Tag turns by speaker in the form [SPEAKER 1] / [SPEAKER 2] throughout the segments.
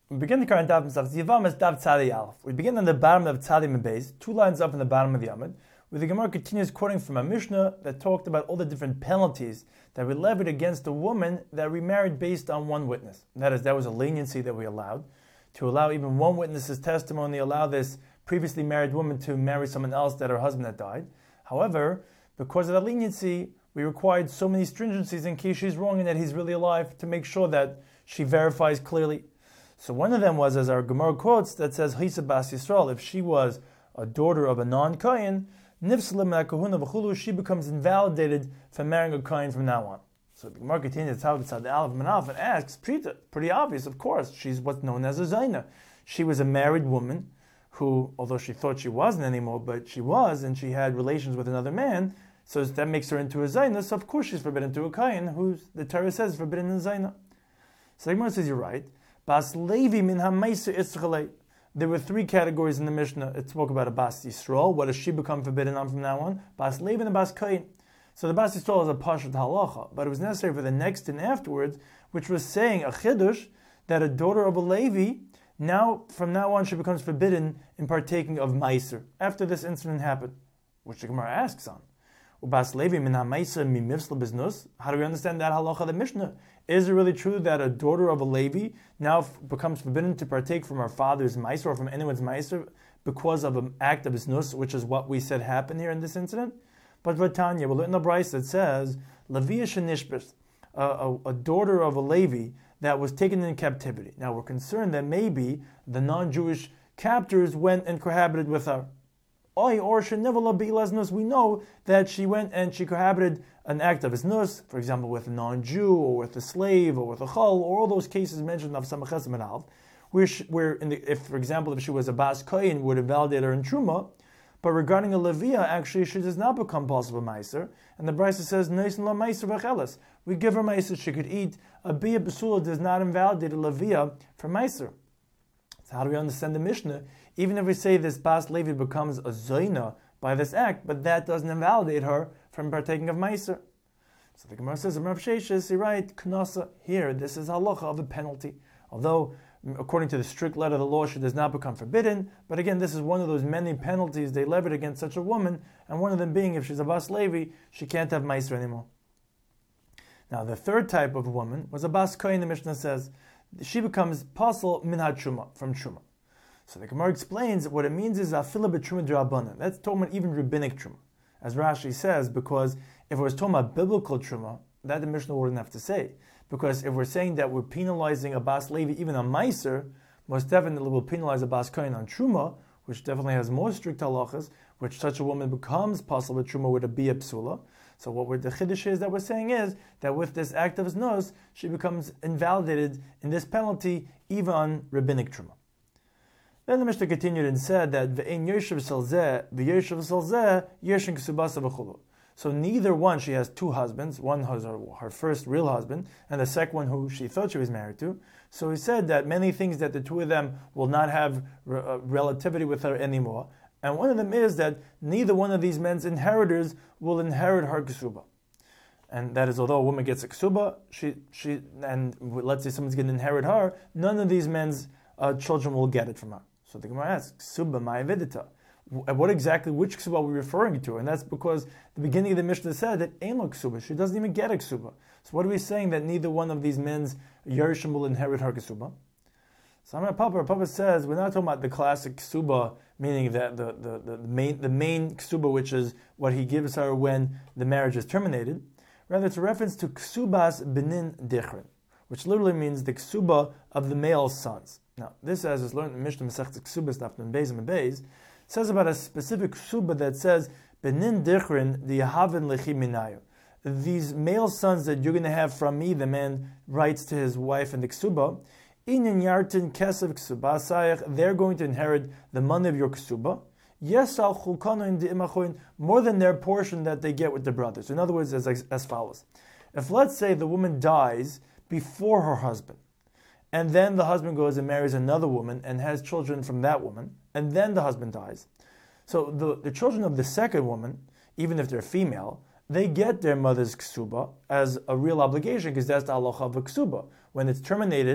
[SPEAKER 1] We begin the current Daf Mesach Yivamis Daf Tzadi Aleph. We begin on the bottom of Tzadi Mebez, 2 lines up in the bottom of the Amud, where the Gemara continues quoting from a Mishnah that talked about all the different penalties that we levied against a woman that remarried based on one witness. That is, that was a leniency that we allowed, to allow even one witness's testimony, allow this previously married woman to marry someone else that her husband had died. However, because of that leniency, we required so many stringencies in case she's wrong and that he's really alive, to make sure that she verifies clearly. So one of them was, as our Gemara quotes, that says, Hisa Bas Yisrael, if she was a daughter of a non-Kayin, Nifsalim Kahuna V'chulu, she becomes invalidated from marrying a Kayin from now on. So the Gemara continues, the Aleph Manaf, and asks, pretty obvious, of course, she's what's known as a Zaina. She was a married woman who, although she thought she wasn't anymore, but she was, and she had relations with another man, so that makes her into a Zaina, so of course she's forbidden to a Kayin, who the Torah says is forbidden in a Zaina. So the Gemara says, you're right. Bas Levi min ha-meiser ischalei. There were 3 categories in the Mishnah. It spoke about a Bas Yisrael. What does she become forbidden on from now on? Bas Levi and a Bas Kayin. So the Bas Yisrael is a Pashat Halacha, but it was necessary for the next and afterwards, which was saying a Chiddush, that a daughter of a Levi, from now on, she becomes forbidden in partaking of Meiser, after this incident happened, which the Gemara asks on. Bas Levi min ha-meiser mi mifsla biznus. How do we understand that halacha of the Mishnah? Is it really true that a daughter of a Levi now becomes forbidden to partake from her father's meiser or from anyone's meiser because of an act of biznus, which is what we said happened here in this incident? But Vatanya, we'll look in the Bryce that says, Leviya shenishbis, a daughter of a Levi that was taken in captivity. Now we're concerned that maybe the non-Jewish captors went and cohabited with her. We know that she went and she cohabited an act of iznus, for example, with a non-Jew or with a slave or with a chol, or all those cases mentioned of Samachas and Alv, where if, for example, if she was a Bas Kayin, would invalidate her in Truma. But regarding a Leviya, actually, she does not become possible Meiser. And the Brisa says, Noisin la Meiser v'cheles. We give her Meiser, she could eat. A Bia Basula does not invalidate a Leviya for Meiser. So how do we understand the Mishnah? Even if we say this Bas Levi becomes a Zaina by this act, but that doesn't invalidate her from partaking of Meiser. So the Gemara says, Rav Sheshes, you're right, Knasa, here, this is halacha of a penalty. Although, according to the strict letter of the law, she does not become forbidden, but again, this is one of those many penalties they levied against such a woman, and one of them being, if she's a Bas Levi, she can't have Meiser anymore. Now, the third type of woman was a Bas Kayin, the Mishnah says, she becomes Pasal min ha-Truma, from Truma. So the Gemara explains that what it means is afila b'truma d'Rabbanan. That's talking about even rabbinic truma, as Rashi says, because if it was talking about biblical truma, that the Mishnah wouldn't have to say. Because if we're saying that we're penalizing a Bas Levi even on Meiser, most definitely we'll penalize a Bas Kayin on truma, which definitely has more strict halachas, which such a woman becomes possible with truma with a bia psula. So the chiddush is that we're saying is that with this act of nose, she becomes invalidated in this penalty even on rabbinic truma. Then the Mishnah continued and said that v'ein yoshev salzeh v'yoshev salzeh yoshin ksubasa v'chulu. So neither one, she has 2 husbands. One has her first real husband, and the second one who she thought she was married to. So he said that many things that the 2 of them will not have relativity with her anymore. And one of them is that neither one of these men's inheritors will inherit her ksuba. And that is, although a woman gets a ksuba, and let's say someone's going to inherit her, none of these men's children will get it from her. So the Gemara asks, Ksuba ma'avidita. Which ksuba are we referring to? And that's because the beginning of the Mishnah said that ain't no ksuba. She doesn't even get a ksuba. So what are we saying that neither one of these men's Yerushalayim will inherit her ksuba? So Papa says we're not talking about the classic ksuba, meaning that the main ksuba, which is what he gives her when the marriage is terminated. Rather, it's a reference to ksubas benin dichrin, which literally means the ksuba of the male sons. Now, this, as is learned in Mishnah Masechta Ksubas, Daf Beis and Beis, says about a specific ksuba that says benin dichrin the yahavin lechi minayu. These male sons that you're going to have from me, the man writes to his wife in the ksuba, inyan yartin kesev ksuba asayach, they're going to inherit the money of your ksuba. Yes, al chulkano in the imachoin, more than their portion that they get with the brothers. In other words, as follows: if let's say the woman dies before her husband, and then the husband goes and marries another woman and has children from that woman, and then the husband dies. So the children of the second woman, even if they're female, they get their mother's ksuba as a real obligation because that's the halacha of a ksuba. When it's terminated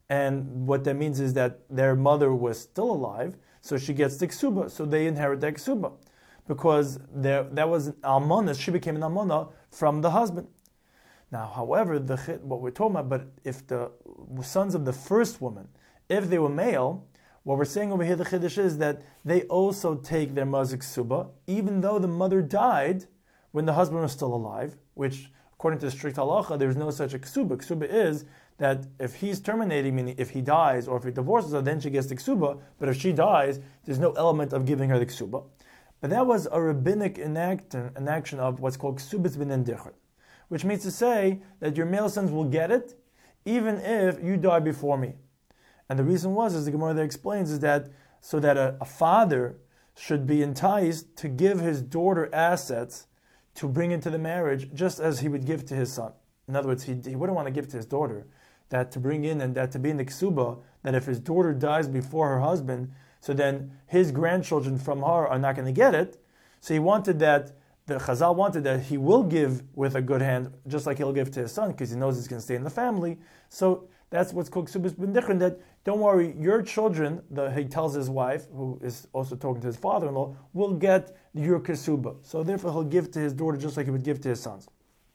[SPEAKER 1] and what that means is that their mother was still alive, so she gets the ksuba, so they inherit the ksuba. Because that was an almana, she became an almana from the husband. Now, however, what we're talking about, but if the sons of the first woman, if they were male, what we're saying over here, the chiddush is that they also take their mother's ksuba, even though the mother died when the husband was still alive, which, according to the strict halacha, there's no such a ksuba. Ksuba is that if he's terminating, meaning if he dies or if he divorces her, then she gets the ksuba, but if she dies, there's no element of giving her the ksuba. But that was a rabbinic enaction of what's called ksubas b'nin dichrin, which means to say that your male sons will get it, even if you die before me. And the reason was, as the Gemara there explains, is that so that a father should be enticed to give his daughter assets to bring into the marriage, just as he would give to his son. In other words, he wouldn't want to give to his daughter that to bring in and that to be in the ksuba, that if his daughter dies before her husband, so then his grandchildren from her are not going to get it. So he wanted that, the Chazal wanted that he will give with a good hand, just like he'll give to his son, because he knows he's going to stay in the family. So that's what's called ksubas bin dichrin, that don't worry, your children, he tells his wife, who is also talking to his father-in-law, will get your ksuba. So therefore he'll give to his daughter just like he would give to his sons.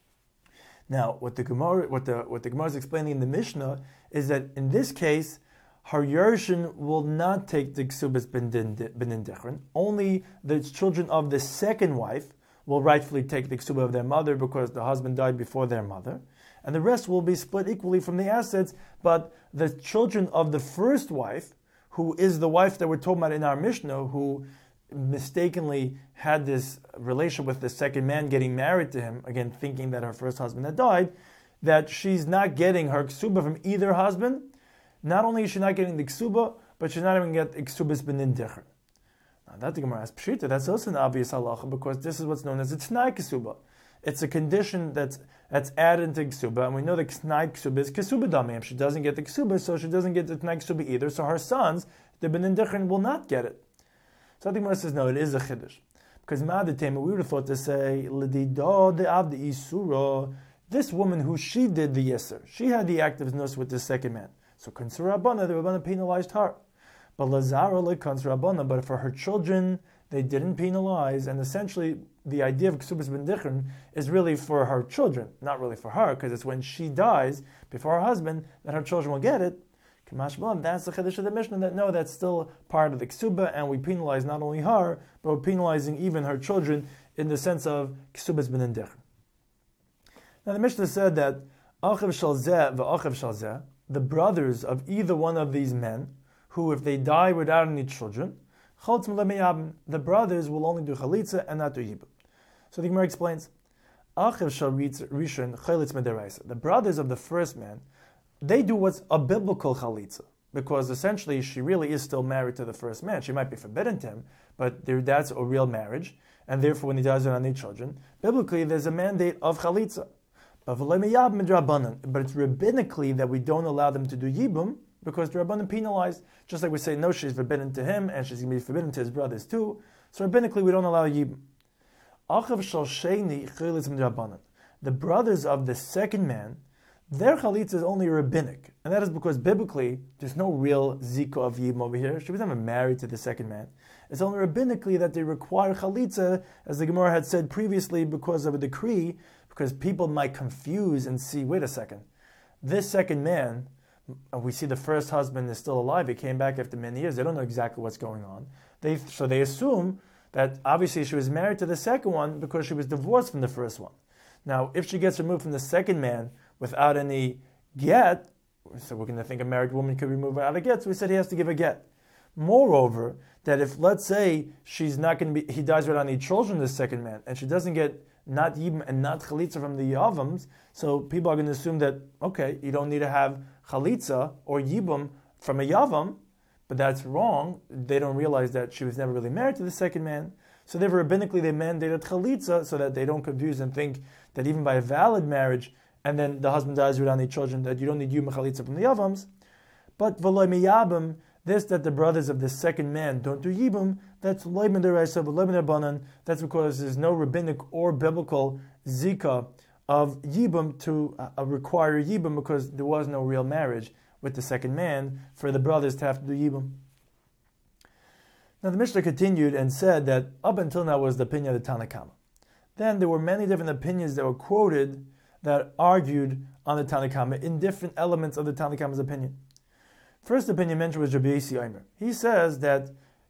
[SPEAKER 1] Now, what the Gemara is explaining in the Mishnah is that in this case, her Yershin will not take the ksubas bin dichrin. Only the children of the second wife will rightfully take the ksuba of their mother because the husband died before their mother. And the rest will be split equally from the assets, but the children of the first wife, who is the wife that we're talking about in our Mishnah, who mistakenly had this relation with the second man getting married to him, again thinking that her first husband had died, that she's not getting her ksuba from either husband. Not only is she not getting the ksuba, but she's not even getting the ksubas b'nin dichrin. Now that the Gemara asks pshita, that's also an obvious halacha because this is what's known as a t'nai ksuba. It's a condition that's added to ksuba, and we know the t'nai ksuba is ksuba damim. She doesn't get the ksuba, so she doesn't get the t'nai ksuba either. So her sons, the b'nin dichrin, will not get it. So the Gemara says no, it is a chiddush because ma'adetema we would have thought to say l'dido de'av de'isura. This woman who she did the yisur, she had the act of nus with the second man. So Kansur Rabbana, the Rabbana penalized her. But Lazara like Kansur Rabbana, but for her children, they didn't penalize. And essentially, the idea of Ksubas bin Dichrin is really for her children, not really for her, because it's when she dies before her husband that her children will get it. Kamash B'lam, that's the Chiddush of the Mishnah, that no, that's still part of the Ksuba, and we penalize not only her, but we're penalizing even her children in the sense of Ksubas bin Dichrin. Now the Mishnah said that Achav shal zeh v'achav shal zeh, the brothers of either one of these men, who if they die without any children, the brothers will only do chalitza and not do yibum. So the Gemara explains, the brothers of the first man, they do what's a biblical chalitza, because essentially she really is still married to the first man. She might be forbidden to him, but that's a real marriage, and therefore when he dies without any children, biblically there's a mandate of chalitza. But it's rabbinically that we don't allow them to do yibum because the rabbanim penalized. Just like we say, no, she's forbidden to him and she's going to be forbidden to his brothers too. So rabbinically we don't allow yibum. The brothers of the second man, their chalitza is only rabbinic, and that is because biblically there's no real zika of yibum over here. She was never married to the second man. It's only rabbinically that they require chalitza, as the Gemara had said previously, because of a decree. Because people might confuse and see, wait a second, this second man, we see the first husband is still alive, he came back after many years, they don't know exactly what's going on. So they assume that obviously she was married to the second one because she was divorced from the first one. Now, if she gets removed from the second man without any get, so we're going to think a married woman could remove without a get, so we said he has to give a get. Moreover, that if, let's say, she's not going to be, he dies without any children, the second man, and she doesn't get not yibum and not chalitza from the yavams, so people are going to assume that, okay, you don't need to have chalitza or yibum from a yavam, but that's wrong. They don't realize that she was never really married to the second man. So therefore, rabbinically, they mandated chalitza so that they don't confuse and think that even by a valid marriage, and then the husband dies without any children, that you don't need yibum and chalitza from the yavams. But v'loy miyabim, this that the brothers of the second man don't do yibum, that's loy min deraisa v'loy min rabbanan. That's because there's no rabbinic or biblical zika of yibum to require yibum because there was no real marriage with the second man for the brothers to have to do Yibum. Now the Mishnah continued and said that up until now was the opinion of the Tanna Kama. Then there were many different opinions that were quoted that argued on the Tanna Kama in different elements of the Tanna Kama's opinion. First opinion mentioned was Rabbi Yosi Omer. He says that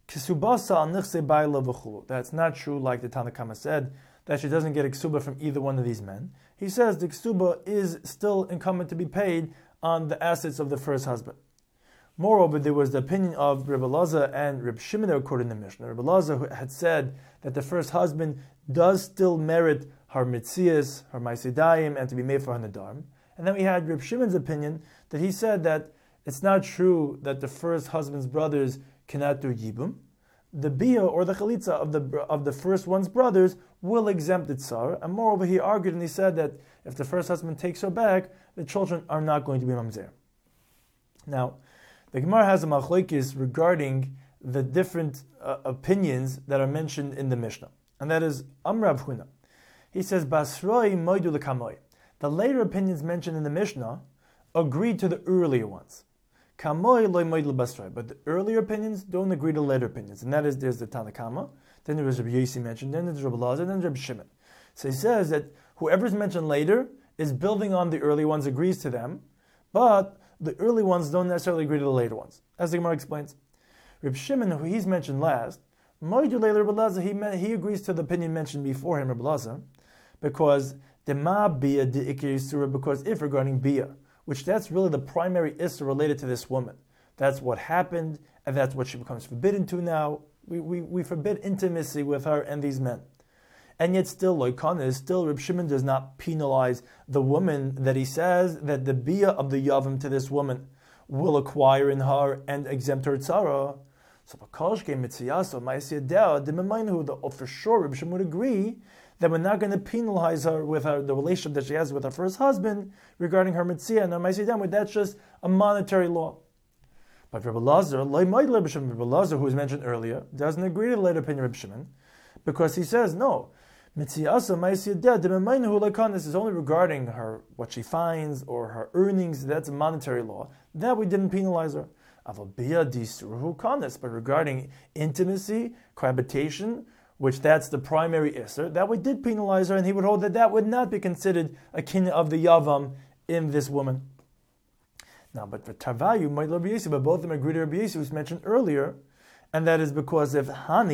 [SPEAKER 1] that's not true, like the Tanna Kama said, that she doesn't get a ksuba from either one of these men. He says the ksuba is still incumbent to be paid on the assets of the first husband. Moreover, there was the opinion of Rebbe Elazar and Reb Shimon that were quoted in the Mishnah. Rebbe Elazar had said that the first husband does still merit her mitzias, her maisidayim, and to be made for her nadarim. And then we had Reb Shimon's opinion that he said that it's not true that the first husband's brothers cannot do yibum. The bia or the chalitza of the first one's brothers will exempt the tsar. And moreover, he argued and he said that if the first husband takes her back, the children are not going to be mamzer. Now, the Gemara has a machlokes regarding the different opinions that are mentioned in the Mishnah, and that is Amrav Huna. He says Basroi moidu lekamoi. The later opinions mentioned in the Mishnah agreed to the earlier ones. Kamoi loy moidu basroi, but the earlier opinions don't agree to later opinions, and that is there's the Tanna Kama, then there was Rabbi Yosi mentioned, then there's Rebbe Elazar, then there's Rabbi Shimon. So he says that whoever's mentioned later is building on the early ones, agrees to them, but the early ones don't necessarily agree to the later ones. As the Gemara explains, Reb Shimon, who he's mentioned last, he agrees to the opinion mentioned before him, Reb Elazar, because because if regarding bia, which that's really the primary issa related to this woman, that's what happened, and that's what she becomes forbidden to now. We forbid intimacy with her and these men. And yet still, Reb Shimon does not penalize the woman that he says that the bia of the yavam to this woman will acquire in her and exempt her tzara. So for sure Reb Shimon would agree that we're not going to penalize her with the relationship that she has with her first husband regarding her mitzvah and her ma'aseh. That's just a monetary law. But Rebbe Elazar, who was mentioned earlier, doesn't agree to the later opinion of Reb Shimon, because he says no. This is only regarding her, what she finds or her earnings. That's a monetary law. That we didn't penalize her. But regarding intimacy, cohabitation, which that's the primary isser, that we did penalize her, and he would hold that that would not be considered a kin of the yavam in this woman. Now, but for Tarvayu, but both of them agree to Rabbi Yosi, who's mentioned earlier, and that is because if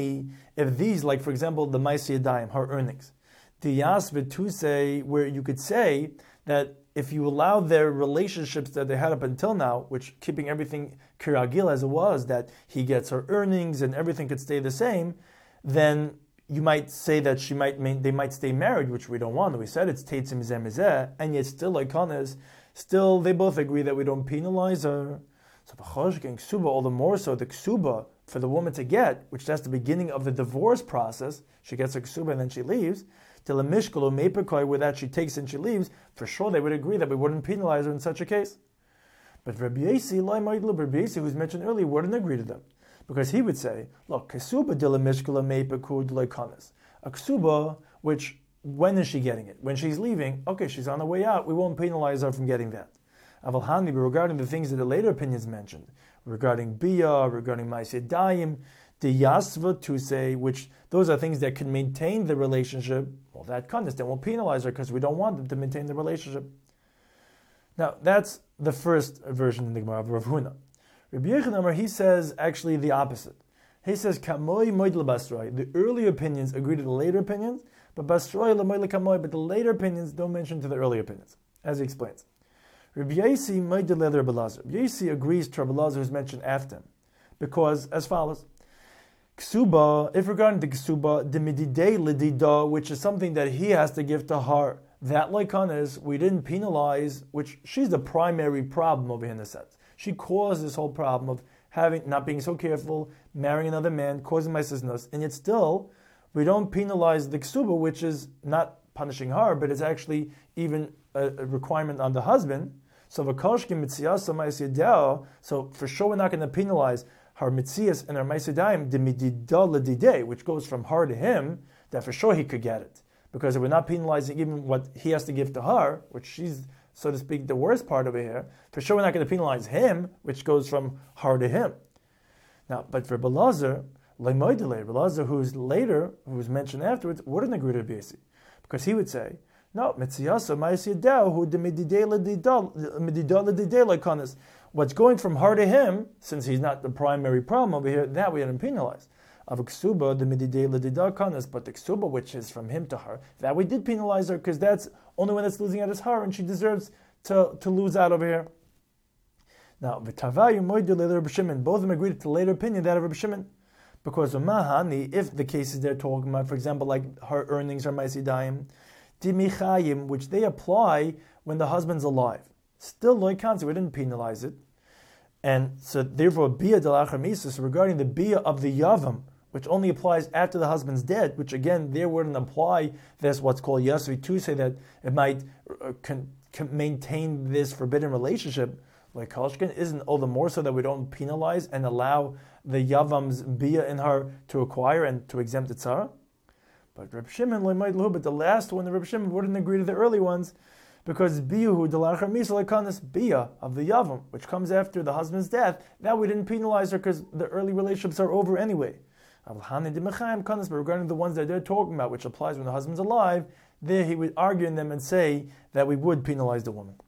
[SPEAKER 1] these, like for example, the Maisi Yadayim, her earnings, the Yasvid to say, where you could say that if you allow their relationships that they had up until now, which keeping everything kiragil as it was, that he gets her earnings and everything could stay the same, then you might say that they might stay married, which we don't want. We said it's teitzim mizeh, and yet still like Kanes, still they both agree that we don't penalize her. So ksuba, all the more so the ksuba for the woman to get, which that's the beginning of the divorce process. She gets a ksuba and then she leaves. Till a mishkal or mepekoi, where that she takes and she leaves, for sure they would agree that we wouldn't penalize her in such a case. But Rabbi Yosi, who's mentioned earlier, wouldn't agree to them, because he would say, look, ksuba dila mishkal mepeku dila kanas. A ksuba, which when is she getting it? When she's leaving, okay, she's on the way out. We won't penalize her from getting that. Avalhani, but regarding the things that the later opinions mentioned, regarding bia, regarding ma'aseh dayim, the yasva to say, which those are things that can maintain the relationship, well, that kindness, then we'll penalize her because we don't want them to maintain the relationship. Now, that's the first version in the Gemara of Rav Huna. Rabbi Yochanan, he says actually the opposite. He says, Kamoi moid basroi. The early opinions agree to the later opinions, but basroi lemoid kamoi, but the later opinions don't mention to the early opinions, as he explains. Rabbi Yosi moid leather Rebbe Elazar. Rabbi Yosi agrees to Rebbe Elazar, who's mentioned after him, because as follows: Ksuba, if regarding the ksuba, the mididei lidida, which is something that he has to give to her, that like is we didn't penalize, which she's the primary problem over here in the sense. She caused this whole problem of not being so careful, marrying another man, causing my siznus, and yet still we don't penalize the ksuba, which is not punishing her, but it's actually even a requirement on the husband. So so for sure we're not going to penalize her mitzias and her maisedayim demididah, which goes from her to him, that for sure he could get it, because we're not penalizing even what he has to give to her, which she's so to speak, the worst part over here. For sure, we're not going to penalize him, which goes from her to him. Now, but for Belazar, Belazar, who's mentioned afterwards, wouldn't agree to Rabbi Yossi, because he would say, no, what's going from her to him, since he's not the primary problem over here, that we didn't penalize. Of ksuba, the mididei ledida kanas, but the ksuba, which is from him to her, that we did penalize her, because that's only when it's losing out is her, and she deserves to lose out over here. Now, v'tavayu moidu le'Reb Shimon, both of them agreed to the later opinion, that of Reb Shimon, because mahani, if the cases they're talking about, for example, like her earnings are maisidayim, dimichayim, which they apply when the husband's alive, still loy kansi, we didn't penalize it, and so therefore bia delachar misus, regarding the bia of the yavam, which only applies after the husband's dead, which again, there wouldn't apply this, what's called yasri, to say that it might maintain this forbidden relationship. Like Kalshkin isn't all the more so that we don't penalize and allow the Yavam's Bia in her to acquire and to exempt the Tzara. But Reb Shimon, but the last one, the Reb Shimon wouldn't agree to the early ones, because Biyahu Delachar Misa Lekanis Bia of the Yavam, which comes after the husband's death, that we didn't penalize her because the early relationships are over anyway. But regarding the ones that they're talking about, which applies when the husband's alive, there he would argue in them and say that we would penalize the woman.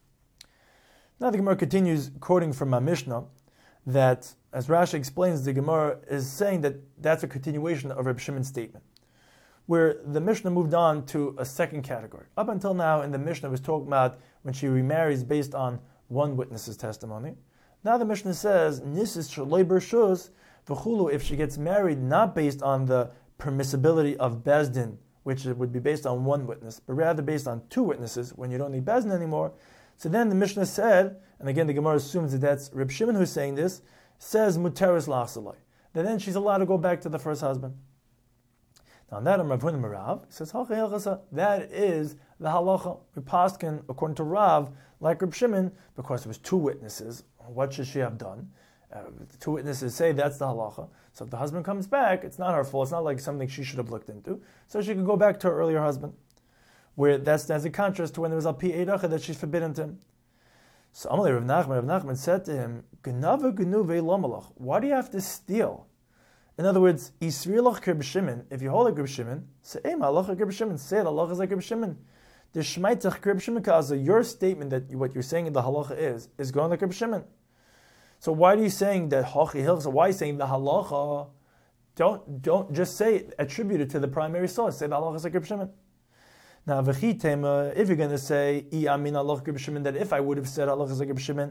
[SPEAKER 1] Now the Gemara continues quoting from my Mishnah that, as Rashi explains, the Gemara is saying that that's a continuation of Reb Shimon's statement, where the Mishnah moved on to a second category. Up until now, in the Mishnah, was talking about when she remarries based on one witness's testimony. Now the Mishnah says, Nisis shaloi bershus v'chulu, if she gets married not based on the permissibility of Bezdin, which would be based on one witness, but rather based on two witnesses, when you don't need Bezdin anymore. So then the Mishnah said, and again the Gemara assumes that that's Reb Shimon who's saying this, says muteris lachsaloi, that then she's allowed to go back to the first husband. Now on that Rav Huna Marav says that is the halacha. We paskin according to Rav like Reb Shimon because there was two witnesses. What should she have done? The two witnesses say that's the halacha. So if the husband comes back, it's not her fault. It's not like something she should have looked into. So she can go back to her earlier husband. Where that's as a contrast to when there was al pi eiracha that she's forbidden to him. So Amalei Rav Nachman said to him, Genava genuve lamalach. Why do you have to steal? In other words, Yisrielach Reb Shimon. If you hold like Reb Shimon, say halacha Reb Shimon. Say Allah is like Reb Shimon. The shmaitzach Reb Shimon kaza. Your statement that what you're saying in the halacha is going like Reb Shimon. So why are you saying that hachi hilchsa? Why are you saying the halacha? Don't just say attribute it to the primary source. Say the halacha is like Reb Shimon. Now, if you're going to say, that if I would have said Allah is like Reb Shimon,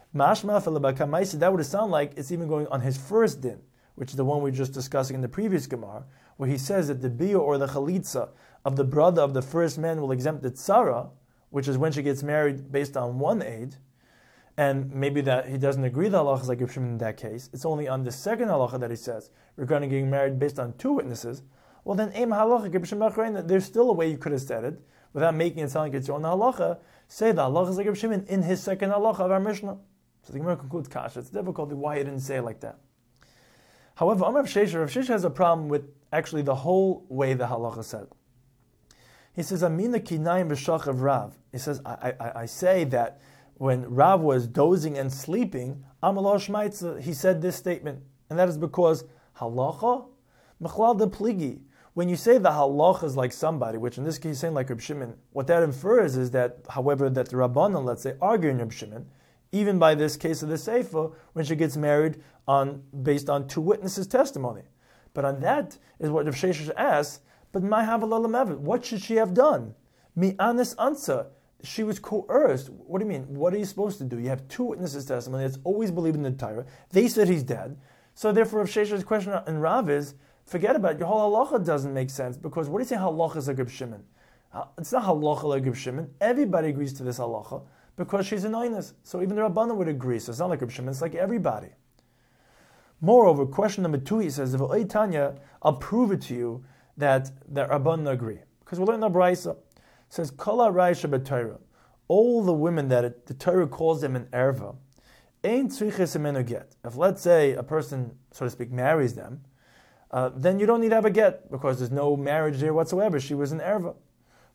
[SPEAKER 1] that would sound like it's even going on his first din, which is the one we were just discussing in the previous Gemara, where he says that the biyah or the chalitza of the brother of the first man will exempt the tzara, which is when she gets married based on one aid, and maybe that he doesn't agree that Allah is like Reb Shimon in that case. It's only on the second halacha that he says, regarding getting married based on two witnesses. Well, then, there's still a way you could have said it without making it sound like it's your own halacha. Say the halacha is like Reb Shimon in his second halacha of our Mishnah. So the Gemara concludes kasha. It's difficult why he didn't say it like that. However, Rav Shesha has a problem with actually the whole way the halacha said. He says, Amina kinayim b'shach of Rav. He says, I say that when Rav was dozing and sleeping, Amalo Shmaitza, he said this statement, and that is because halacha Mechlal de pligi. When you say the halacha is like somebody, which in this case is saying like Reb Shimon, what that infers is that, however, that the Rabbanan, let's say, argue in Reb Shimon, even by this case of the Seifa, when she gets married based on two witnesses' testimony. But on that is what Rav Sheshes asks, but my havalalam, what should she have done? Mi anis ansa. She was coerced. What do you mean? What are you supposed to do? You have two witnesses' testimony that's always believed in the Torah. They said he's dead. So therefore, Rav Sheshes' question in Rav is, forget about it. Your whole halacha doesn't make sense, because what do you say halacha is like Reb Shimon? It's not halacha like Reb Shimon. Everybody agrees to this halacha because she's an oinus. So even the Rabbanan would agree. So it's not like Reb Shimon, it's like everybody. Moreover, question number 2, he says, if Tanya, I'll prove it to you that the Rabbanan agree. Because we learn the Braisa. It says, Kala Raisha b'Torah. All the women that the Torah calls them an erva, ain't tzriches imenu get. If let's say a person, so to speak, marries them, then you don't need to have a get, because there's no marriage there whatsoever. She was an erva.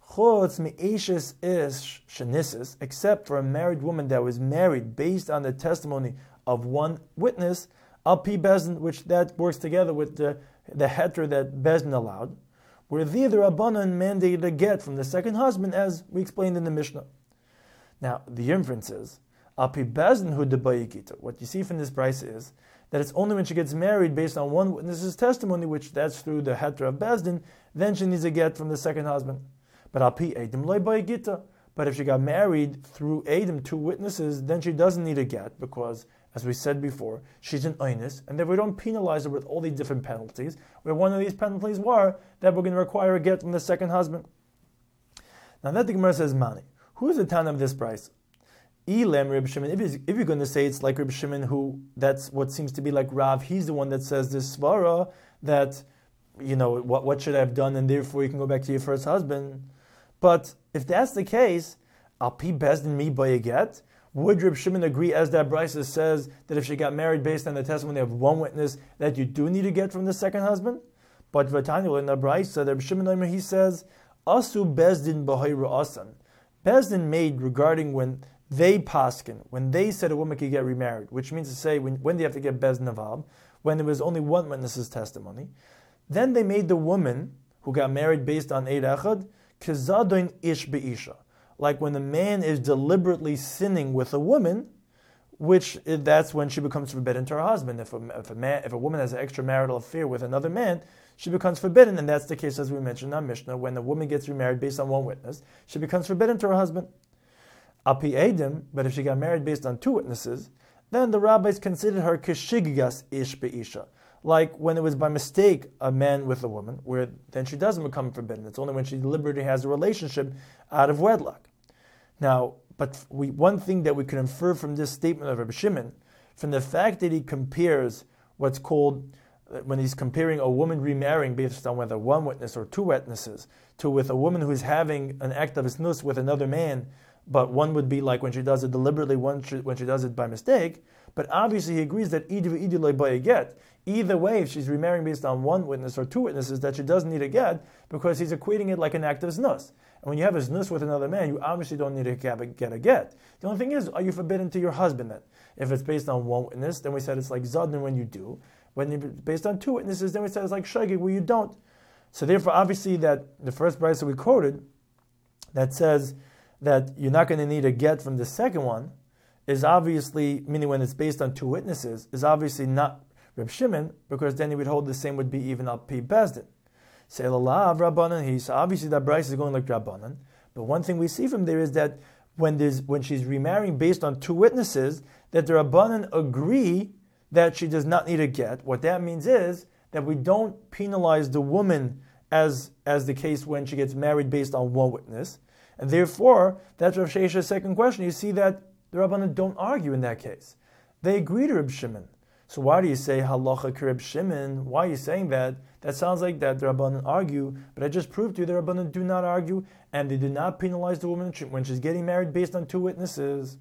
[SPEAKER 1] Chutz me'eshes ish shenisis, except for a married woman that was married based on the testimony of one witness, al pi bezdin, which that works together with the heter that bezdin allowed, where the Rabbanan mandated a get from the second husband, as we explained in the Mishnah. Now, the inference is, al pi bezdin hu debayikita. What you see from this price is that it's only when she gets married based on one witness's testimony, which that's through the heter of bezdin, then she needs a get from the second husband. But al pi edim loy bayikita. But if she got married through edim, two witnesses, then she doesn't need a get, because, as we said before, she's an oinus, and then we don't penalize her with all these different penalties, where one of these penalties were that we're going to require a get from the second husband. Now that the Gemara says, Mani, who is the Tana of this price? Ilem Reb Shimon, if you're going to say it's like Reb Shimon, who that's what seems to be like Rav, he's the one that says this svara, that, what should I have done, and therefore you can go back to your first husband. But if that's the case, al pi bezdin mi by a get, would Reb Shimon agree, as that Brisa says, that if she got married based on the testimony of one witness, that you do need to get from the second husband? But Vatanya in the Brisa, Reb Shimon, he says, asu bezdin b'hoyra asan. Bezdin made regarding when they paskin, when they said a woman could get remarried, which means to say when they have to get bezdin aval, when there was only one witness's testimony, then they made the woman who got married based on Eid Echad, Kizadon ish be'isha. Like when the man is deliberately sinning with a woman, that's when she becomes forbidden to her husband. If a woman has an extramarital affair with another man, she becomes forbidden, and that's the case, as we mentioned in our Mishnah, when a woman gets remarried based on one witness, she becomes forbidden to her husband. Api edim, but if she got married based on two witnesses, then the rabbis considered her kishigas ish be'isha. Like when it was by mistake a man with a woman, where then she doesn't become forbidden. It's only when she deliberately has a relationship out of wedlock. Now, but one thing that we can infer from this statement of Rabbi Shimon, from the fact that he compares what's called, when he's comparing a woman remarrying based on whether one witness or two witnesses, to with a woman who's having an act of isnus with another man, but one would be like when she does it deliberately, when she does it by mistake. But obviously he agrees that either way, if she's remarrying based on one witness or two witnesses, that she doesn't need a get, because he's equating it like an act of znus. And when you have a znus with another man, you obviously don't need to get a get. The only thing is, are you forbidden to your husband then? If it's based on one witness, then we said it's like zadin when you do. When it's based on two witnesses, then we said it's like shagig where you don't. So therefore, obviously, that the first brisa we quoted, that says that you're not going to need a get from the second one, is obviously, meaning when it's based on two witnesses, is obviously not Reb Shimon, because then he would hold the same would be even al pi bezdin. Say lalav Rabbanan, so obviously that Bryce is going like Rabbanan. But one thing we see from there is that when she's remarrying based on two witnesses, that the Rabbanan agree that she does not need a get. What that means is that we don't penalize the woman as the case when she gets married based on one witness. And therefore, that's Rav Sheisha's second question. You see that the Rabbanan don't argue in that case. They agree to Reb Shimon. So why do you say halacha Reb Shimon? Why are you saying that? That sounds like that the Rabbanan argue, but I just proved to you the Rabbanan do not argue, and they do not penalize the woman when she's getting married based on two witnesses.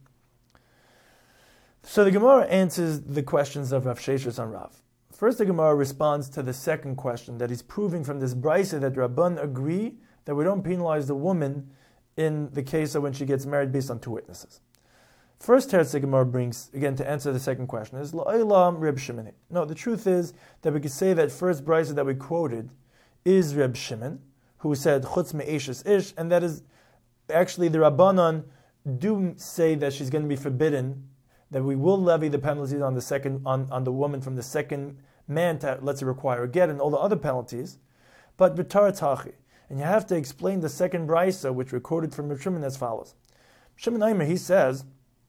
[SPEAKER 1] So the Gemara answers the questions of Rav Sheishas and Rav. First, the Gemara responds to the second question, that he's proving from this brisa that Rabbanan agree that we don't penalize the woman in the case of when she gets married based on two witnesses. First teretz the Gemara brings, again, to answer the second question, is La'olam Reb Shimon. No, the truth is that we could say that first brisa that we quoted is Reb Shimon, who said chutz me'eshes ish, and that is actually the Rabbanan do say that she's going to be forbidden, that we will levy the penalties on the second on the woman from the second man to, let's say, require a get, and all the other penalties. But b'tar tachi, and you have to explain the second brisa, which we quoted from Reb Shimon as follows. Shimon Aimer, he says,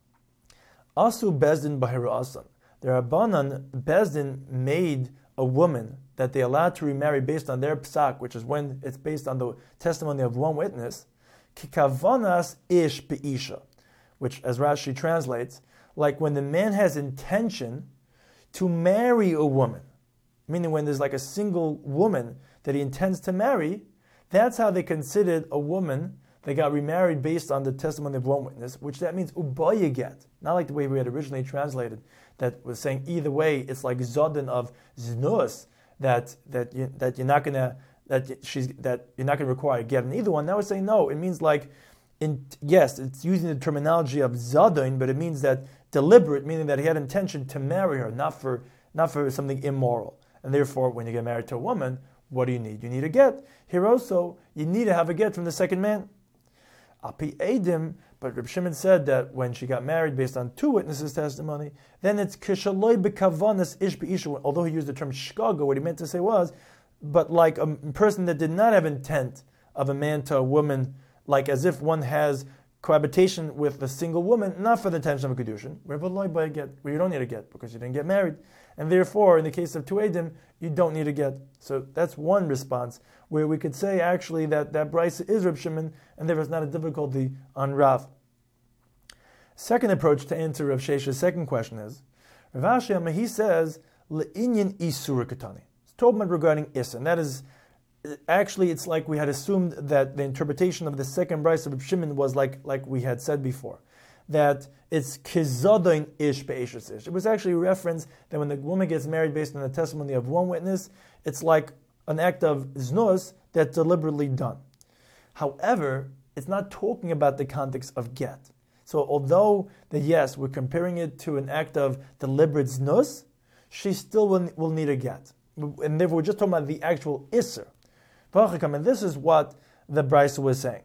[SPEAKER 1] Asu bezdin b'hira asan. The Rabbanan bezdin made a woman that they allowed to remarry based on their psak, which is when it's based on the testimony of one witness, kikavanas ish be'isha, which, as Rashi translates, like when the man has intention to marry a woman, meaning when there's like a single woman that he intends to marry, that's how they considered a woman that got remarried based on the testimony of one witness, which that means ubaya get, not like the way we had originally translated, that was saying either way it's like zodin of znus, that you're not going to that you're not going to require a get in either one. Now we're saying no. It means like, yes, it's using the terminology of zadon, but it means that deliberate, meaning that he had intention to marry her, not for something immoral. And therefore, when you get married to a woman, what do you need? You need a get. Here also, you need to have a get from the second man. Api Edim, but Reb Shimon said that when she got married based on two witnesses' testimony, then it's kishaloi bekavanas ish be'isha. Although he used the term shkaga, what he meant to say was, but like a person that did not have intent of a man to a woman, like as if one has cohabitation with a single woman, not for the intention of a kedushin, where you don't need a get because you didn't get married, and therefore, in the case of two edim, you don't need a get. So that's one response where we could say actually that brisa is Reb Shimon, and there is not a difficulty on Rav. Second approach to answer Rav Shesha's second question is, Rav Ashi, he says le'inyan isur katani. It's talking about regarding Issa, and that is actually, it's like we had assumed that the interpretation of the second brisa of Reb Shimon was like we had said before, that it's kizadon ish be'eshes ish. It was actually a reference that when the woman gets married based on the testimony of one witness, it's like an act of znus that's deliberately done. However, it's not talking about the context of get. So although yes, we're comparing it to an act of deliberate znus, she still will need a get. And therefore we're just talking about the actual isser. And this is what the Brisa was saying.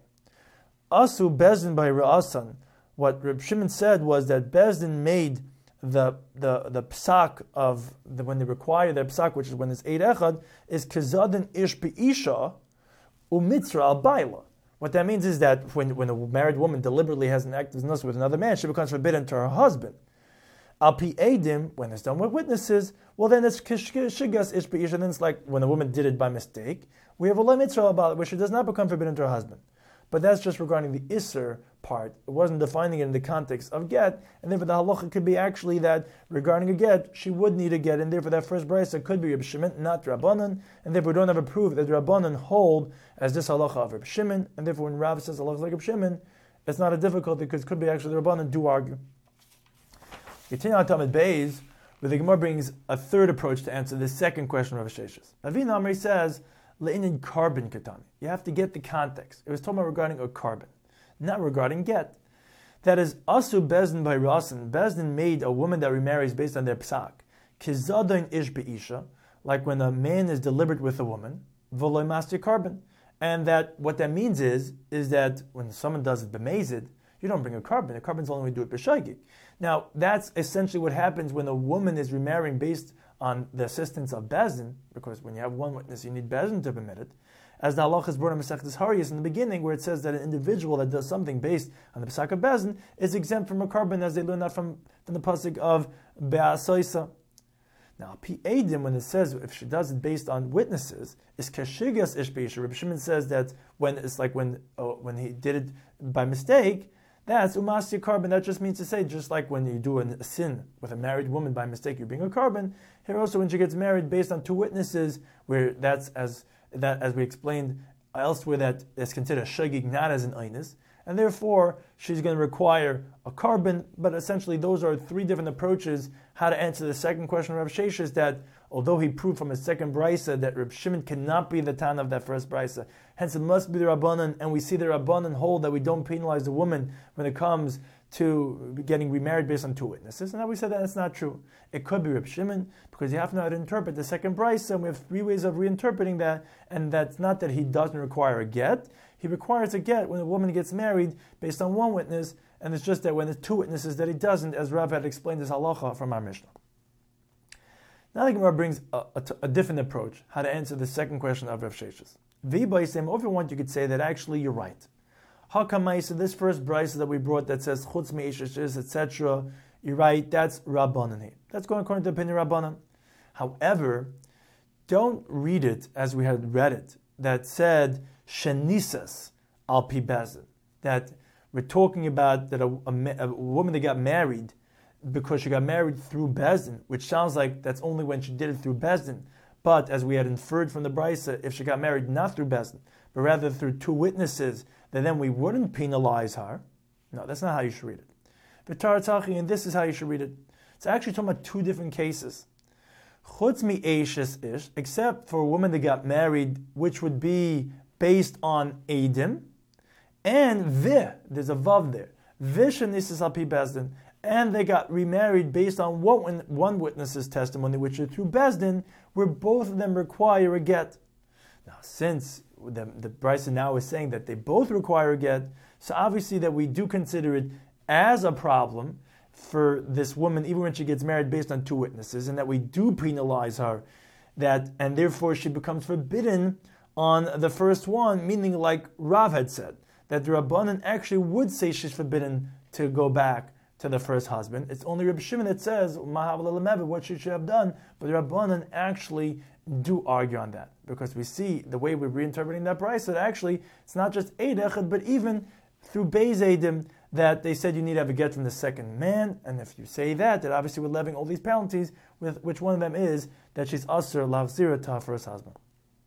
[SPEAKER 1] Asu Bezdin by Ra'asan. What Reb Shimon said was that Bezdin made the psak of when they require their psak, which is when it's Eid Echad, is Kazadin Ish Be'isha Umitzra Al Baila. What that means is that when a married woman deliberately has an act of znus with another man, she becomes forbidden to her husband. Al Pi Edim, when it's done with witnesses, well then it's Shigas Ish Be'isha, then it's like when a woman did it by mistake. We have a La Mitzra about it, where she does not become forbidden to her husband. But that's just regarding the Isser part. It wasn't defining it in the context of get, and therefore the halacha could be actually that regarding a get, she would need a get, and therefore that first brisa could be Reb Shimon, not Rabbanan, and therefore we don't have a proof that Rabbanan hold as this halacha of Reb Shimon, and therefore when Rav says halacha like Reb Shimon, it's not a difficulty because it could be actually the Rabbanan do argue. Continue on Talmud Beis, where the Gemara brings a third approach to answer the second question of Rav Sheshes. Avin Amri says, Le'inin carbon katani. You have to get the context. It was talking about regarding a carbon, not regarding get. That is, Asu Bezdin by Rasan. Bezdin made a woman that remarries based on their psak. Kizadon ish be'isha, like when a man is deliberate with a woman, v'loy master carbon. And that what that means is that when someone does it b'mezid, you don't bring a carbon. A carbon's only when you do it b'shagig. Now, that's essentially what happens when a woman is remarrying based on the assistance of Bezdin, because when you have one witness, you need Bezdin to permit it. As the halach is brought in Masechtas Hariyas in the beginning, where it says that an individual that does something based on the Pesach of Bezdin is exempt from a carbon, as they learn that from the pasuk of Be'asoisa. Now, Pi Edim, when it says if she does it based on witnesses, is Kashigas Ish Be'isha. Reb Shimon says that when it's like when he did it by mistake, that's umasi carbon. That just means to say, just like when you do a sin with a married woman by mistake, you bring a carbon. Here also, when she gets married based on two witnesses, where that's as we explained elsewhere, that is considered a shagig, not as an einis, and therefore she's going to require a carbon. But essentially, those are three different approaches how to answer the second question of Rav Sheshes, that although he proved from his second brisa that Reb Shimon cannot be the Tan of that first brisa, hence it must be the Rabbanan, and we see the Rabbanan hold that we don't penalize the woman when it comes to getting remarried based on two witnesses. And now we said that it's not true. It could be Reb Shimon, because you have to know how to interpret the second brisa, and we have three ways of reinterpreting that, and that's not that he doesn't require a get. He requires a get when a woman gets married based on one witness, and it's just that when there's two witnesses that he doesn't, as Rav had explained this halacha from our Mishnah. Now the Gemara brings a different approach, how to answer the second question of Rav Sheshes. V'bayisem, over one you could say that actually you're right. Hakamaisa, this first brisa that we brought that says chutz me'ishes, etc., you're right, that's Rabbanan. That's going according to the opinion of Rabbanan. However, don't read it as we had read it, that said shenisas al pi bezdin, that we're talking about that a woman that got married because she got married through Bezdin, which sounds like that's only when she did it through Bezdin. But as we had inferred from the Brisa, if she got married not through Bezdin, but rather through two witnesses, then we wouldn't penalize her. No, that's not how you should read it. V'tar Tzachi, and this is how you should read it. It's actually talking about two different cases. Chutz mi eishes ish, except for a woman that got married, which would be based on Eidim, and there's a vav there, Vishanisis al pi Bezdin, and they got remarried based on one witness's testimony, which is through Bezdin, where both of them require a get. Now, since the Brisa now is saying that they both require a get, so obviously that we do consider it as a problem for this woman, even when she gets married based on two witnesses, and that we do penalize her, and therefore she becomes forbidden on the first one, meaning like Rav had said, that the Rabbanan actually would say she's forbidden to go back to the first husband. It's only Reb Shimon that says, what she should have done, but the Rabbanan actually do argue on that, because we see the way we're reinterpreting that price, that actually it's not just Eid Echad, but even through Beis Eidim, that they said you need to have a get from the second man, and if you say that obviously we're levying all these penalties, with which one of them is that she's Asr Lavzira to her first husband.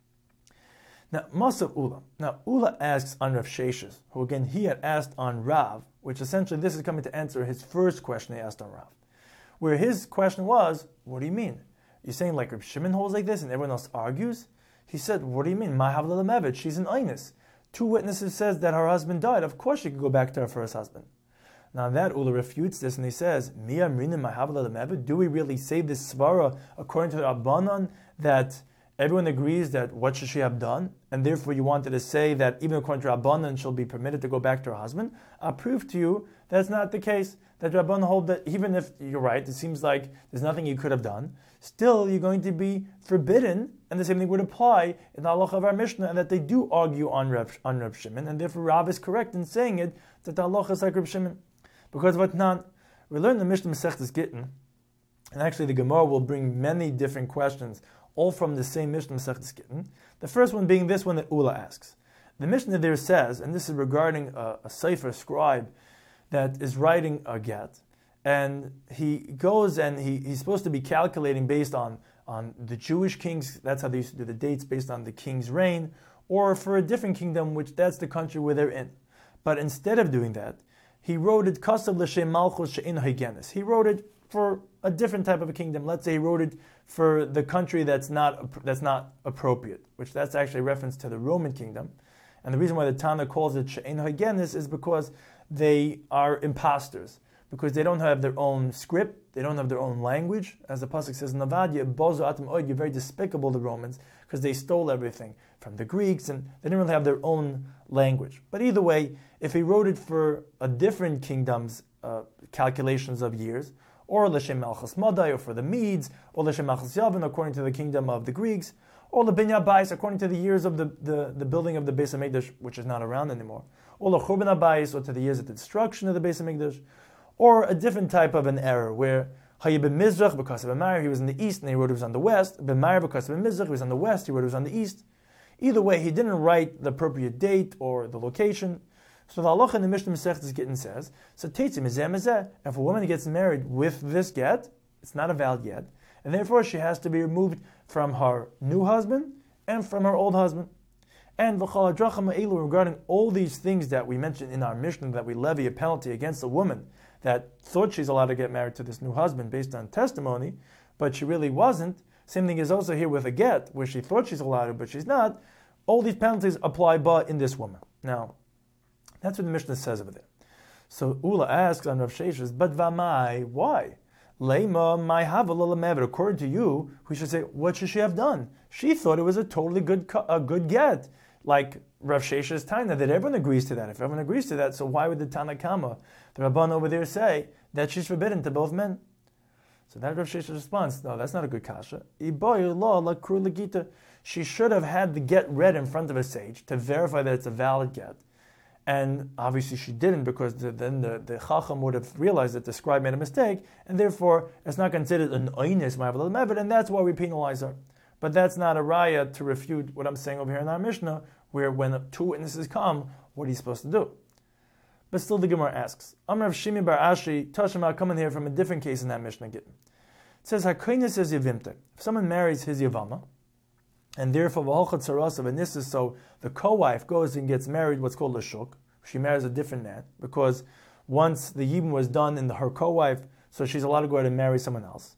[SPEAKER 1] Now, Masav Ula. Now, Ula asks on Rav Sheshes, who again he had asked on Rav, which essentially this is coming to answer his first question he asked on Rav, where his question was, what do you mean? You're saying like Reb Shimon holds like this and everyone else argues? He said, what do you mean? Ma havla lemevet, she's an Einis. Two witnesses says that her husband died. Of course she could go back to her first husband. Now that Ula refutes this and he says, Mi amrinim ma havla lemevet, do we really say this svara according to the Rabbanan that everyone agrees that what should she have done, and therefore you wanted to say that even according to Rabbanan she'll be permitted to go back to her husband? I'll prove to you that's not the case. That Rabbanan hold that even if you're right, it seems like there's nothing you could have done, still you're going to be forbidden, and the same thing would apply in the halacha of our Mishnah, and that they do argue on Reb Shimon, and therefore Rav is correct in saying it, that the halacha is like Reb Shimon. Because what not, we learn the Mishnah Masechtas Gittin, and actually the Gemara will bring many different questions, all from the same Mishnah Masechtas Gittin. The first one being this one that Ula asks. The Mishnah there says, and this is regarding a sefer scribe that is writing a get, and he goes and he's supposed to be calculating based on the Jewish kings, that's how they used to do the dates, based on the king's reign, or for a different kingdom, which that's the country where they're in. But instead of doing that, he wrote it Kasav L'Shem Malchus She'in Haigenis. He wrote it for a different type of a kingdom. Let's say he wrote it for the country that's not appropriate, which that's actually a reference to the Roman kingdom. And the reason why the Tana calls it She'in Haigenis is because they are imposters, because they don't have their own script, they don't have their own language. As the pasuk says in Navadia, Bozo Atam Oid, you're very despicable, the Romans, because they stole everything from the Greeks, and they didn't really have their own language. But either way, if he wrote it for a different kingdom's calculations of years, or L'Shem Malchus Madai, or for the Medes, or L'Shem Malchus Yavin, according to the kingdom of the Greeks, or L'Binya Bais, according to the years of the building of the Beis HaMikdash, which is not around anymore, or L'Churban Bais, or to the years of the destruction of the Beis HaMikdash, or a different type of an error, where Hayib ben Mizrach, because of Meir, he was in the east, and he wrote it was on the west. Ben Meir, because of Mizrach, he was on the west, he wrote it was on the east. Either way, he didn't write the appropriate date or the location. So the halacha in the Mishnah Masechtas Gittin says, so Teitzim Mizeh Mizeh, if a woman gets married with this get, it's not a valid get, and therefore she has to be removed from her new husband and from her old husband. And v'chal hadracha ma'elu, regarding all these things that we mentioned in our Mishnah, that we levy a penalty against a woman that thought she's allowed to get married to this new husband based on testimony, but she really wasn't. Same thing is also here with a get, where she thought she's allowed to, but she's not. All these penalties apply but in this woman. Now, that's what the Mishnah says over there. So Ula asks on Rav Sheshes, but v'amai, why? Leima my havala. According to you, we should say, what should she have done? She thought it was a totally good get, like Rav Sheshes Taina, that everyone agrees to that. If everyone agrees to that, so why would the Tana Kama, the Rabban over there, say that she's forbidden to both men? So that Rav Sheshes responds, no, that's not a good kasha. She should have had the get read in front of a sage to verify that it's a valid get. And obviously she didn't, because then the Chacham would have realized that the scribe made a mistake, and therefore it's not considered an Oynis Ma'aval Mevet, and that's why we penalize her. But that's not a raya to refute what I'm saying over here in our Mishnah, where when two witnesses come, what are you supposed to do? But still the Gemara asks, Amr of Shimi Bar Ashi, Tashima coming here from a different case in that Mishnah Gittin. It says, HaKoines is Yavimte. If someone marries his Yavama, and therefore V'holchat Sarasav, and this is so the co-wife goes and gets married, what's called a shuk. She marries a different man, because once the Yibum was done in her co-wife, so she's allowed to go ahead and marry someone else.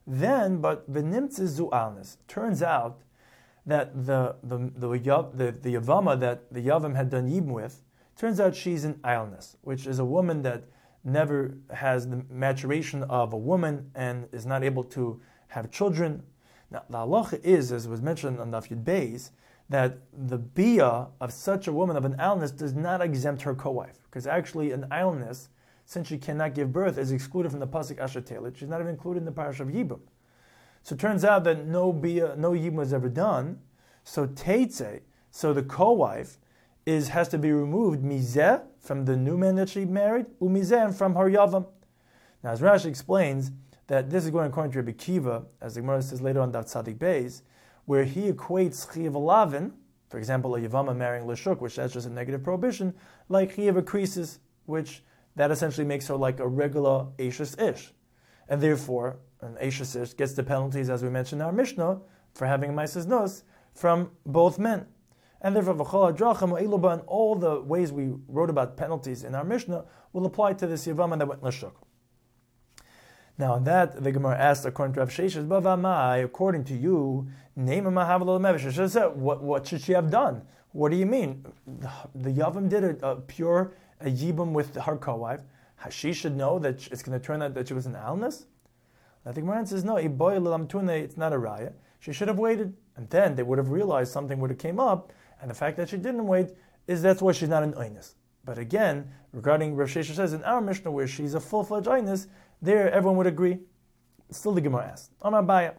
[SPEAKER 1] Then, but v'nimtze zu alnis. Turns out that the Yavama that the Yavam had done Yibum with, turns out she's an Ilness, which is a woman that never has the maturation of a woman and is not able to have children. Now, the halacha is, as was mentioned on Daf Yud Beis, that the bia of such a woman of an Ilness does not exempt her co-wife, because actually an Ilness, since she cannot give birth, is excluded from the pasuk Asher Telet. She's not even included in the parish of Yibum. So it turns out that no Yibum was ever done. So Teitze, so the co-wife, has to be removed mizeh, from the new man that she married, umizeh, and from her Yavam. Now, as Rashi explains, that this is going according to Rabbi Kiva, as the Gemara says later on Daf Tzadik Beis, where he equates Chiyav Alavin, for example, a Yavama marrying Lashuk, which that's just a negative prohibition, like Chiyav Akrisis, which that essentially makes her like a regular Eishes Ish. And therefore, an Eishes Ish gets the penalties, as we mentioned in our Mishnah, for having a Maises Nos from both men. And therefore, V'chol HaDrachim U'Eiluba, and all the ways we wrote about penalties in our Mishnah will apply to this Yavama that went Lashuk. Now, on that, the Gemara asked, according to Rav Sheshes, Bavamai, according to you, what should she have done? What do you mean? The Yavam did a pure Yibum with her co-wife. She should know that it's going to turn out that she was an Alnus? I think Gemara says, no, it's not a raya. She should have waited, and then they would have realized something would have came up, and the fact that she didn't wait that's why she's not an Einus. But again, regarding Rav Sheshes says in our Mishnah where she's a full-fledged Einus, there everyone would agree. Still the Gemara asks, Amar Baya.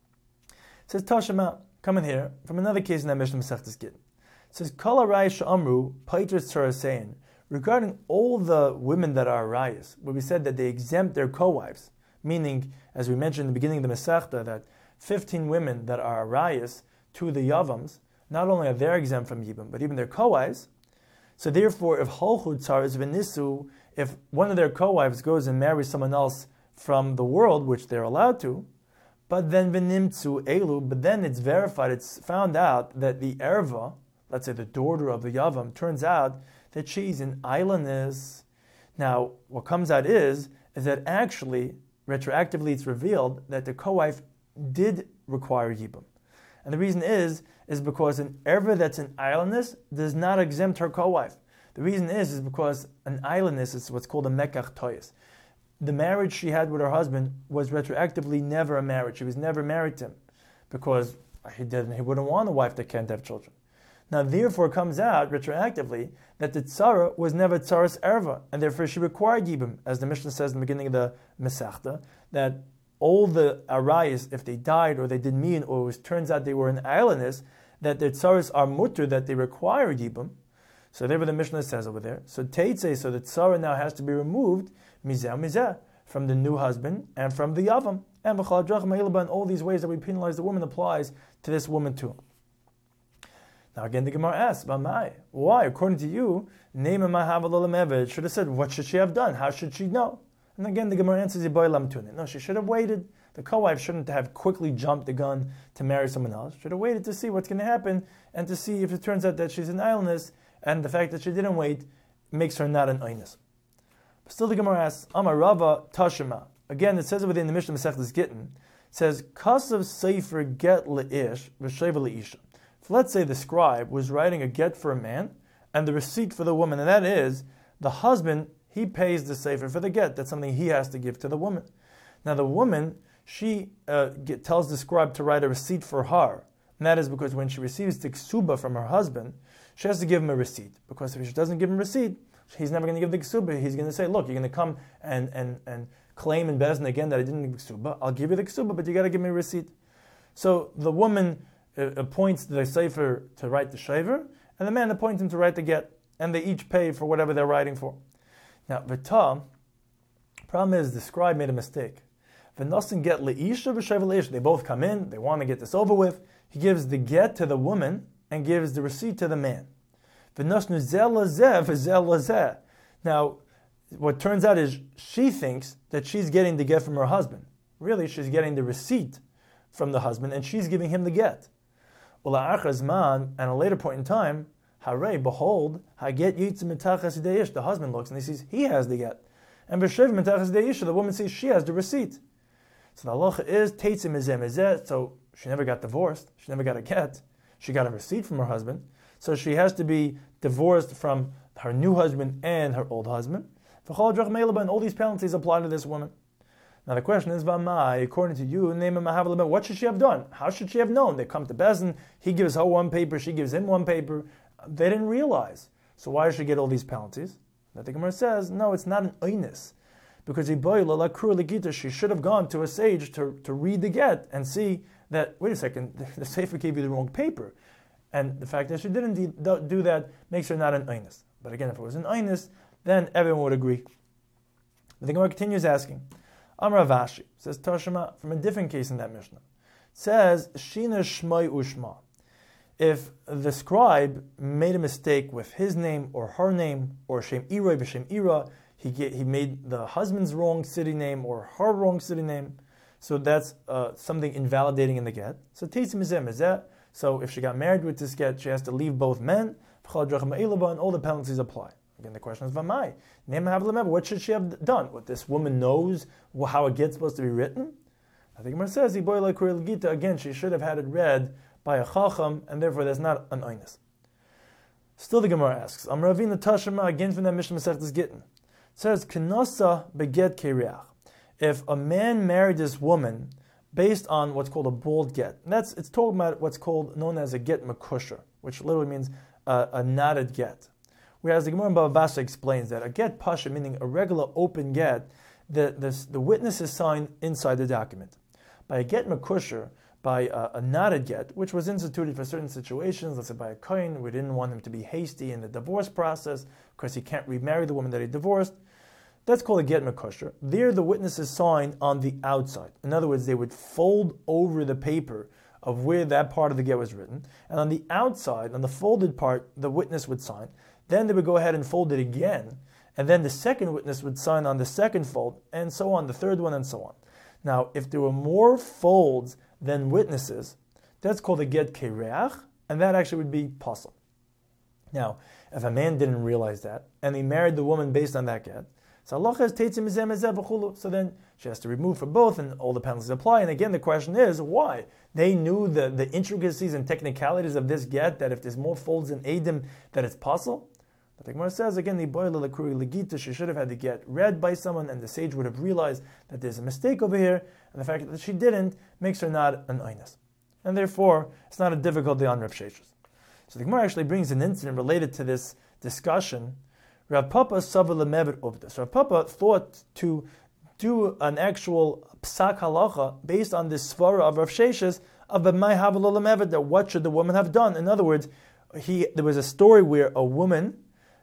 [SPEAKER 1] Says Tashema, coming here, from another case in that Mishnah Masechtas Gittin. Says, Kol Arayis Sha'amru, Paiter Tzarasein, regarding all the women that are Arayis, where we said that they exempt their co-wives, meaning, as we mentioned in the beginning of the Masechta, that 15 women that are Arayis to the Yavams, not only are they exempt from Yibum, but even their co-wives. So therefore, if Holchud Tzaras V'Nisu, if one of their co-wives goes and marries someone else from the world, which they're allowed to, but then V'Nimtzu Elu, but then it's verified, it's found out that the Erva, let's say the daughter of the Yavam, turns out that she's an Islandess. Now, what comes out is that actually, retroactively it's revealed that the co-wife did require Yibum. And the reason is because an Erva that's an Islandess does not exempt her co-wife. The reason is because an Islandess is what's called a Mekach Toyes. The marriage she had with her husband was retroactively never a marriage. She was never married to him because he wouldn't want a wife that can't have children. Now, therefore, it comes out retroactively that the Tzara was never Tzaras Erva, and therefore she required Yibum, as the Mishnah says in the beginning of the Masechta, that all the Arayis, if they died or they did mean, or it turns out they were an Islandess, that their Tzaras are mutter, that they require Yibum. So therefore the Mishnah says over there. So Teitze, so the Tzara now has to be removed, mizeh, from the new husband and from the Yavam. And V'chol HaDrachim U'Eiluba, and all these ways that we penalize the woman applies to this woman too. Now again, the Gemara asks, why? According to you, should have said, what should she have done? How should she know? And again, the Gemara answers, no, she should have waited. The co-wife shouldn't have quickly jumped the gun to marry someone else. She should have waited to see what's going to happen and to see if it turns out that she's an Islandess, and the fact that she didn't wait makes her not an Einus. But still the Gemara asks, Amar Rava Tashema. Again, it says within the Mishnah Masechtas Gittin, it says, Kasav Sefer Get Le'ish V'Sheva Le'isha. If let's say the scribe was writing a get for a man and the receipt for the woman, and that is, the husband, he pays the sefer for the get. That's something he has to give to the woman. Now the woman, she tells the scribe to write a receipt for her. And that is because when she receives the ksuba from her husband, she has to give him a receipt. Because if she doesn't give him a receipt, he's never going to give the ksuba. He's going to say, look, you're going to come and claim in Bezdin again that I didn't give the ksuba. I'll give you the ksuba, but you got to give me a receipt. So the woman appoints the sefer to write the shaver, and the man appoints him to write the get. And they each pay for whatever they're writing for. Now, the problem is the scribe made a mistake. V'nosin get le'isha v'sheva le'isha. They both come in, they want to get this over with. He gives the get to the woman and gives the receipt to the man. V'nosnu zeh lazeh v'zeh lazeh. Now, what turns out is she thinks that she's getting the get from her husband. Really, she's getting the receipt from the husband, and she's giving him the get. And at a later point in time, Hare, behold, haget yitzim mitachas deish. The husband looks and he sees he has the get, and b'shev mitachas deish. The woman sees she has the receipt. So the halacha is Teitzim Mizeh Mizeh, so she never got divorced, she never got a get, she got a receipt from her husband, so she has to be divorced from her new husband and her old husband. And all these penalties apply to this woman. Now the question is, Vamai, according to you, what should she have done? How should she have known? They come to Bezin, he gives her one paper, she gives him one paper. They didn't realize. So why does she get all these penalties? Now the Gemara says, no, it's not an oinus. Because she should have gone to a sage to read the get and see that, wait a second, the sefer gave you the wrong paper. And the fact that she didn't do that makes her not an oinus. But again, if it was an oinus, then everyone would agree. But the Gemara continues asking, Amar Avashi, says Tashema, from a different case in that Mishnah, says, Shina Shmai Ushma. If the scribe made a mistake with his name or her name, or Shem Ira b'Shem Ira, he made the husband's wrong city name or her wrong city name, so that's something invalidating in the get. So Teitzim Mizeh Mizeh, so if she got married with this get, she has to leave both men, and all the penalties apply. Again, the question is, Vamai, what should she have done? What, this woman knows how a get's supposed to be written? I think Gemara says, again, she should have had it read by a chacham, and therefore there's not an oinus. Still the Gemara asks, Amravina Tashema, again from that Mishnah Masechtas Gittin. It says, K'nasa beget kereach. If a man married this woman based on what's called a bald get, it's talking about what's known as a get makusher, which literally means a knotted get. Whereas the Gemara in Bava Basra explains that a get pasha, meaning a regular open get, the witness is signed inside the document. By a get makusher, by a knotted get, which was instituted for certain situations, let's say by a kohen, we didn't want him to be hasty in the divorce process because he can't remarry the woman that he divorced. That's called a get makusher. There the witness is signed on the outside. In other words, they would fold over the paper of where that part of the get was written, and on the outside, on the folded part, the witness would sign. Then they would go ahead and fold it again, and then the second witness would sign on the second fold, and so on, the third one, and so on. Now, if there were more folds than witnesses, that's called a get kereach, and that actually would be possible. Now, if a man didn't realize that, and he married the woman based on that get, so Allah has teitzim mizeh mizeh b'chulu, so then she has to remove for both, and all the penalties apply. And again, the question is, why? They knew the intricacies and technicalities of this get, that if there's more folds in Eidim, that it's possible. But the Gemara says, again, she should have had the get read by someone, and the sage would have realized that there's a mistake over here, and the fact that she didn't makes her not an oinus. And therefore, it's not a difficulty on Rav Sheshes. So the Gemara actually brings an incident related to this discussion. Rav Papa Sava Lemevet Ubda. So Rav Papa thought to do an actual psak halacha based on this svara of Rav Sheshes of B'mai Havalo Lemevet, that what should the woman have done? In other words, there was a story where a woman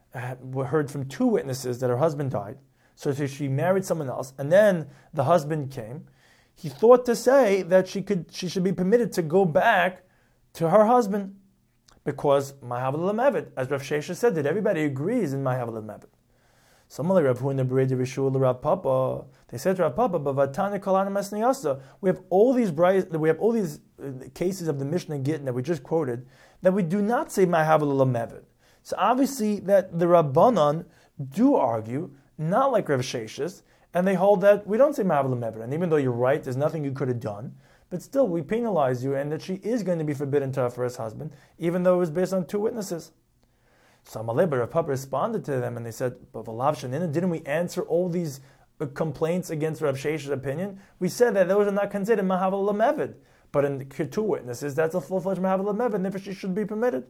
[SPEAKER 1] heard from two witnesses that her husband died, so she married someone else, and then the husband came. He thought to say that she should be permitted to go back to her husband, because Mahaval Mevet, as Rav Sheshes said, that everybody agrees in Mahaval Mevet. Someone like Rav Huna Bereda Rishul Rav Papa, they said to Rav Papa, "Bavatana Kalana Masniyasa." We have all these cases of the Mishnah Gittin that we just quoted that we do not say Mahaval Mevet. So obviously that the Rabbanan do argue, not like Rav Sheshes, and they hold that we don't say Mahaval Mevet. And even though you're right, there's nothing you could have done, but still we penalize you, and that she is going to be forbidden to her first husband, even though it was based on two witnesses. So Rav Papa responded to them, and they said, "But didn't we answer all these complaints against Rav Shesh's opinion? We said that those are not considered Mahaval Mevet, but in two witnesses, that's a full-fledged Mahaval Mevet, and therefore she should be permitted."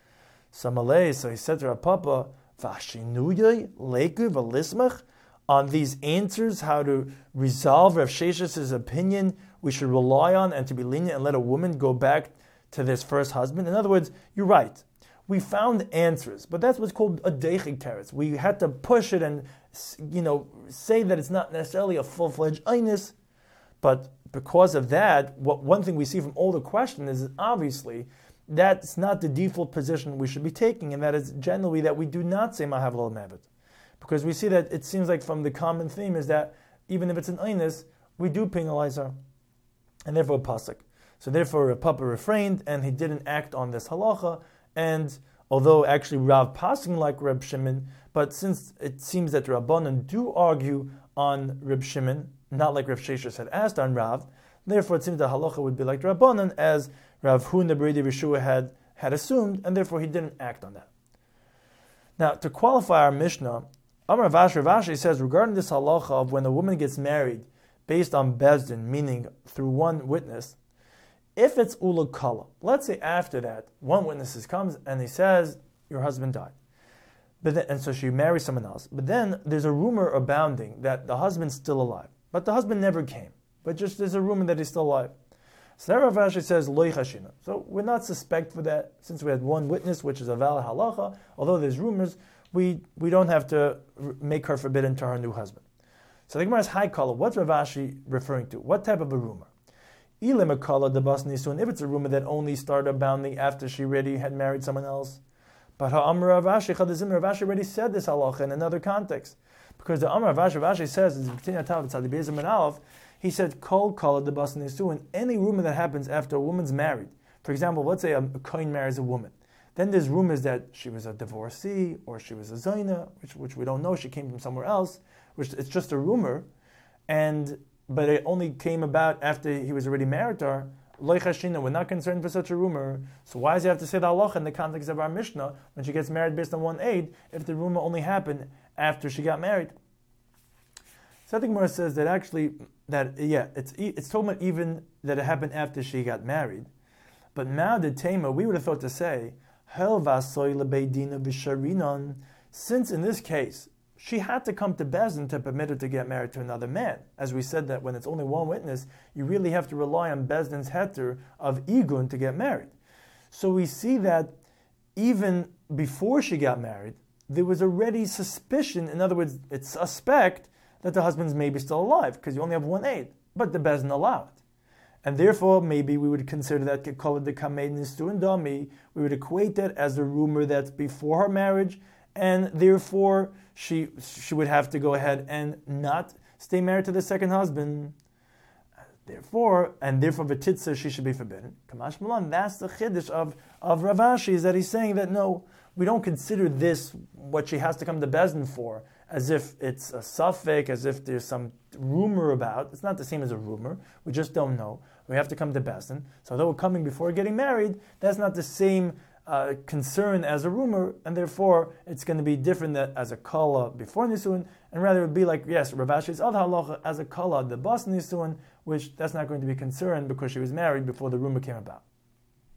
[SPEAKER 1] So he said to Rav Papa, on these answers, how to resolve Rav Shesh's opinion, we should rely on and to be lenient and let a woman go back to this first husband. In other words, you're right. We found answers, but that's what's called a deichik teretz. We had to push it and, say that it's not necessarily a full-fledged einus, but because of that, one thing we see from all the questions is obviously that's not the default position we should be taking, and that is generally that we do not say Mahaval Mevet. Because we see that it seems like from the common theme is that even if it's an einus, we do penalize her, and therefore pasuk. So therefore Papa refrained, and he didn't act on this halacha, and although actually Rav passing like Reb Shimon, but since it seems that Rabbanan do argue on Reb Shimon, not like Rav Sheshes had asked on Rav. Therefore, it seems the halacha would be like Rabbanan, as Rav Huna Bredi Rishua had assumed, and therefore he didn't act on that. Now, to qualify our Mishnah, Amar Rav Ashi says regarding this halacha of when a woman gets married based on bezdin, meaning through one witness, if it's ula kala, let's say after that, one witness comes and he says, your husband died. And so she marries someone else. But then there's a rumor abounding that the husband's still alive. But the husband never came. But just there's a rumor that he's still alive. So Rav Ashi says, Lo chashina. So we're not suspect for that, since we had one witness, which is a valid halacha. Although there's rumors, we don't have to make her forbidden to her new husband. So the Gemara is high kala. What's Rav Ashi referring to? What type of a rumor? Ilim kala the bas nisun. If it's a rumor that only started abounding after she already had married someone else. But Ha'amr Rav Ashi Chadazim, Rav Ashi already said this halacha in another context. Because the Amr Rav Ashi says, he said, Kol kala the bas nisun. Any rumor that happens after a woman's married. For example, let's say a kohen marries a woman. Then there's rumors that she was a divorcee, or she was a zayna, which we don't know, she came from somewhere else, which it's just a rumor, but it only came about after he was already married to her. Lo chashina, we're not concerned for such a rumor. So why does he have to say the halacha in the context of our Mishnah when she gets married based on one aid, if the rumor only happened after she got married? So the Gemara says that actually, it's talking about even that it happened after she got married. But now the Tema, we would have thought to say, since in this case, she had to come to Bezdin to permit her to get married to another man. As we said that when it's only one witness, you really have to rely on Bezdin's heter of Igun to get married. So we see that even before she got married, there was already suspicion, in other words, it's suspect that the husband's maybe still alive, because you only have one aid, but the Bezdin allow it. And therefore, maybe we would consider that Kekol de Kamed Nistu and Dami, we would equate that as a rumor that's before her marriage, and therefore she would have to go ahead and not stay married to the second husband. Therefore V'titza, she should be forbidden. Kamash Malan, that's the chiddush of Rav Ashi, is that he's saying that no, we don't consider this what she has to come to Bezdin for, as if it's a suffix, as if there's some rumor about. It's not the same as a rumor. We just don't know. We have to come to Bezdin. So although we're coming before getting married, that's not the same concern as a rumor, and therefore it's going to be different that as a kala before Nisuin, and rather it would be like, yes, Rav Ashi's other halacha as a kala, the bas Nisuin, which that's not going to be concerned because she was married before the rumor came about.